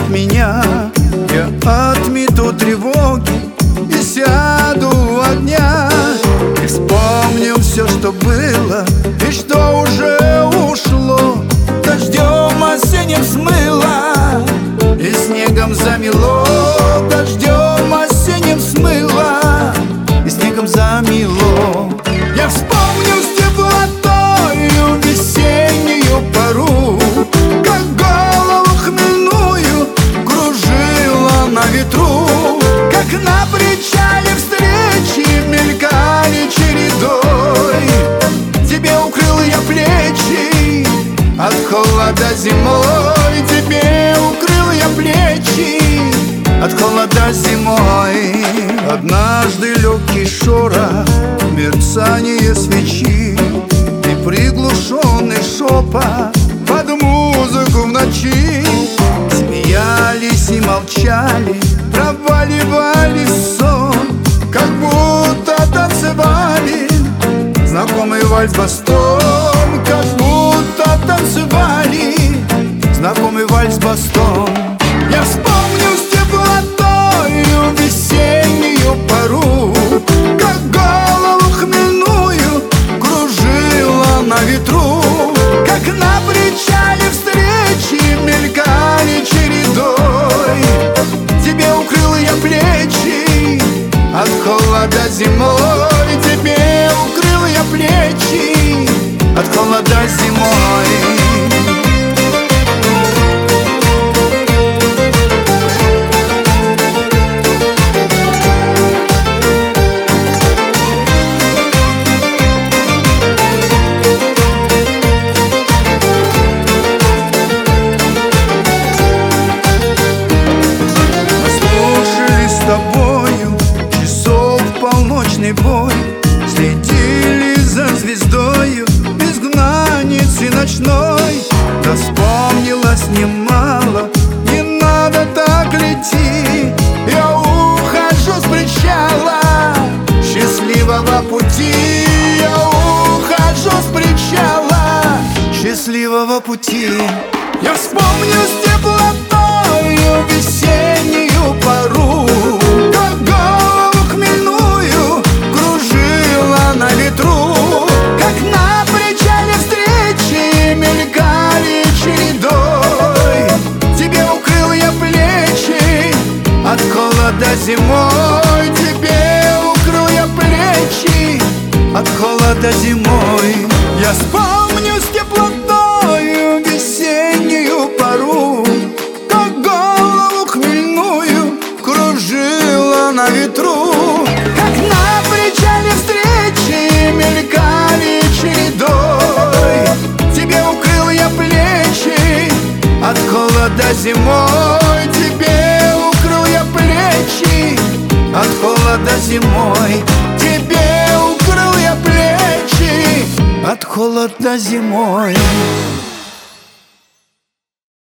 от меня. Я отмету тревоги и сяду у огня, и вспомним все, что было и что уже ушло. Дождем осенним смыло и снегом замело. Дождем осенним смыло и снегом замело. Я вспомню с теплотою весеннюю пору, как голову хмельную кружила на ветру, как на причале встречи мелькали чередой. Тебе укрыл я плечи от холода зимой. Тебе укрыл я плечи от холода зимой. Однажды легкий шорох, мерцание свечи и приглушенный шепот под музыку в ночи. Смеялись и молчали, проваливали сон, как будто танцевали знакомый вальс-бастон. Как будто танцевали знакомый вальс-бастон. Я вспомню с теплотою весеннюю пору, как голову хмельную кружила на ветру, как на причале встречи мелькали чередой. Тебе укрыл я плечи от холода зимой. Тебе укрыл я плечи от холода зимой. Полночный бой, следили за звездою изгнанницы ночной. Да вспомнилось немало, не надо так лети. Я ухожу с причала счастливого пути. Я ухожу с причала счастливого пути. Я вспомню с теплотою весеннюю пору, как голову хмельную кружила на ветру, как на причале встречи мелькали чередой. Тебе укрыл я плечи от холода зимой. Тебе укрыл я плечи от холода зимой. Я вспомню с теплотою весеннюю пору, как голову хмельную кружила на ветру, как на причале встречи мелькали чередой. Тебе укрыл я плечи от холода зимой. Тебе укрыл я плечи от холода зимой. Тебе укрыл я плечи от холода зимой.